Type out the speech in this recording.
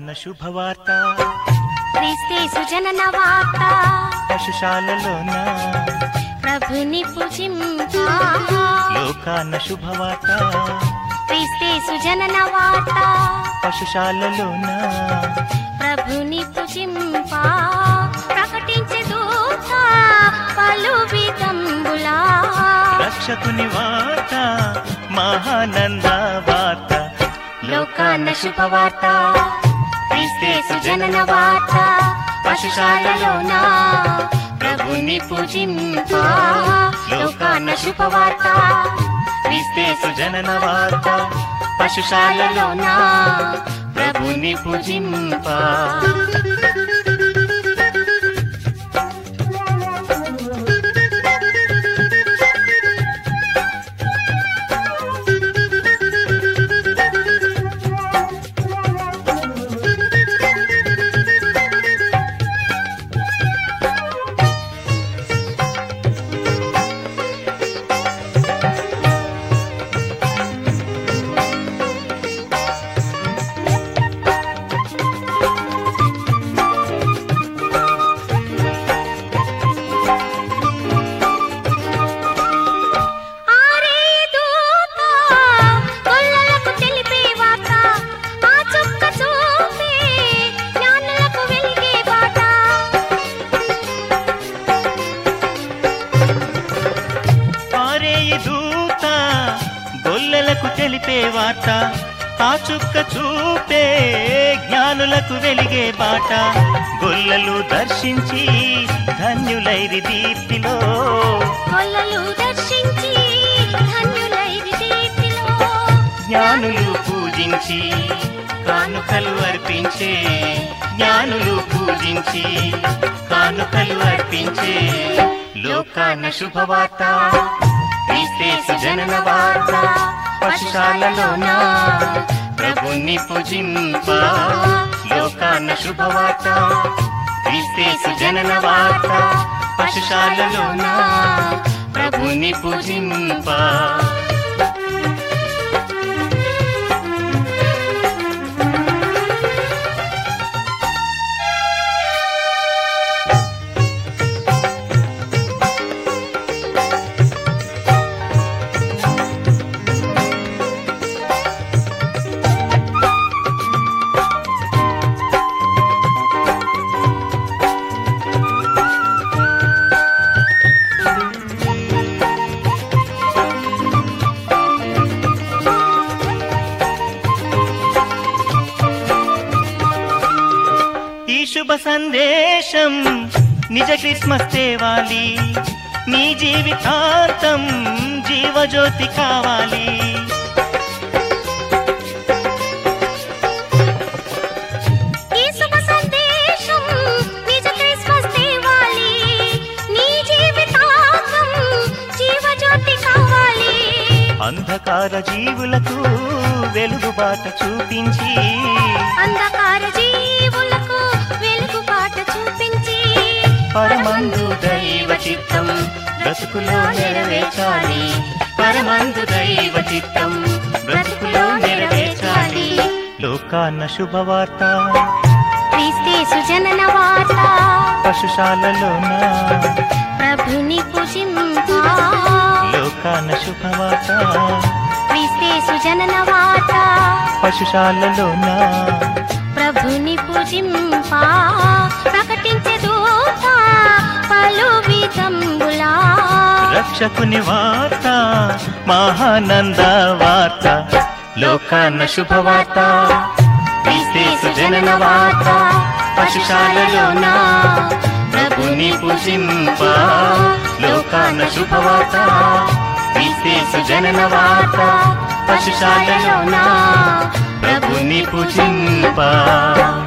లోకాన శుభవార్త క్రీస్తు జనన వార్త పశుశాలలోన ప్రభుని పూజింపా లోకాన శుభవార్త క్రీస్తు జనన వార్త పశుశాలలోన ప్రభుని పూజింపా ప్రకటించే దూత పలు విధంబులా రక్షకుని వార్త మహానంద వార్త లోకాన శుభవార్త క్రీస్తు జనన వార్త పశుశాలలోన ప్రభుని పూజింపా లోకాన శుభవార్త క్రీస్తు జనన వార్త పశుశాలలోన ప్రభుని పూజింపా తెలిపే వార్త ఆ చుక్క చూపే జ్ఞానులకు వెలిగే బాట గొల్లలు దర్శించి ధన్యులైరి దీప్తిలో జ్ఞానులు పూజించి కానుకలు అర్పించే జ్ఞానులు పూజించి కానుకలు అర్పించే లోకాన శుభవార్త క్రీస్తు జనన వార్త పశుశాలలోన ప్రభుని పూజింపా లోకాన శుభవార్త క్రీస్తు జనన వార్త పశుశాలలోన ప్రభుని పూజింపా శుభ సందేశం నిజ క్రిస్మస్ తేవాలి నీ జీవితాంతం జీవజ్యోతి కావాలి ఈ శుభ సందేశం నిజ క్రిస్మస్ తేవాలి నీ జీవితాంతం జీవజ్యోతి కావాలి అంధకార జీవులకు వెలుగుబాట చూపించి అంధకార జీవులకు వెలుగుబాట చూపించి పరమందు దైవ చిత్తం బ్రతుకులో నెరవేర్చాలి పరమందు దైవ చిత్తం బ్రతుకులో నెరవేర్చాలి లోకాన శుభవార్త క్రీస్తు జనన వార్త పశుశాలలోన ప్రభుని పూజింపా లోకాన శుభవార్త క్రీస్తు జనన వార్త పశుశాలలోన ప్రభుని పూజింపా ప్రకటించే దూత పలు విధంబులా రక్షకుని వార్త మహానంద వార్త లోకాన శుభవార్త క్రీస్తు జనన వార్త పశుశాలలోన ప్రభుని పూజింపా లోకాన శుభవార్త క్రీస్తు జనన వార్త పశుశాలలోన ప్రభుని పూజింపా